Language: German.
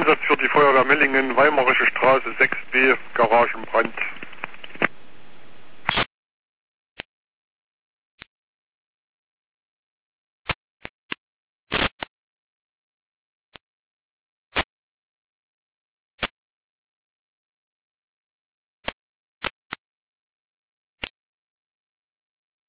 Einsatz für die Feuerwehr Mellingen, Weimarische Straße 6b, Garagenbrand.